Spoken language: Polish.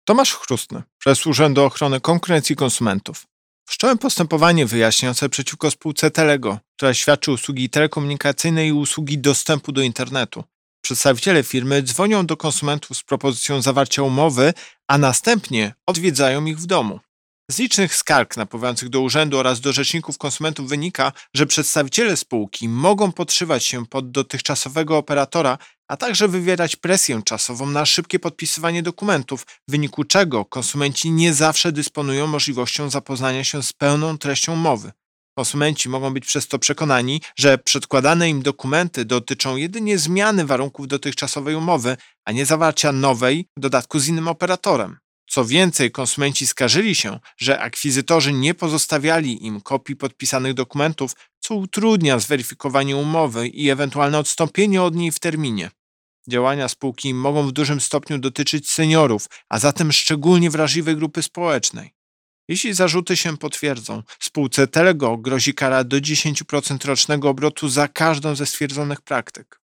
Tomasz Chrustny, prezes Urzędu Ochrony Konkurencji i Konsumentów. Wszcząłem postępowanie wyjaśniające przeciwko spółce Telego, która świadczy usługi telekomunikacyjne i usługi dostępu do internetu. Przedstawiciele firmy dzwonią do konsumentów z propozycją zawarcia umowy, a następnie odwiedzają ich w domu. Z licznych skarg napływających do urzędu oraz do rzeczników konsumentów wynika, że przedstawiciele spółki mogą podszywać się pod dotychczasowego operatora, a także wywierać presję czasową na szybkie podpisywanie dokumentów, w wyniku czego konsumenci nie zawsze dysponują możliwością zapoznania się z pełną treścią umowy. Konsumenci mogą być przez to przekonani, że przedkładane im dokumenty dotyczą jedynie zmiany warunków dotychczasowej umowy, a nie zawarcia nowej, w dodatku z innym operatorem. Co więcej, konsumenci skarżyli się, że akwizytorzy nie pozostawiali im kopii podpisanych dokumentów, co utrudnia zweryfikowanie umowy i ewentualne odstąpienie od niej w terminie. Działania spółki mogą w dużym stopniu dotyczyć seniorów, a zatem szczególnie wrażliwej grupy społecznej. Jeśli zarzuty się potwierdzą, spółce Telego grozi kara do 10% rocznego obrotu za każdą ze stwierdzonych praktyk.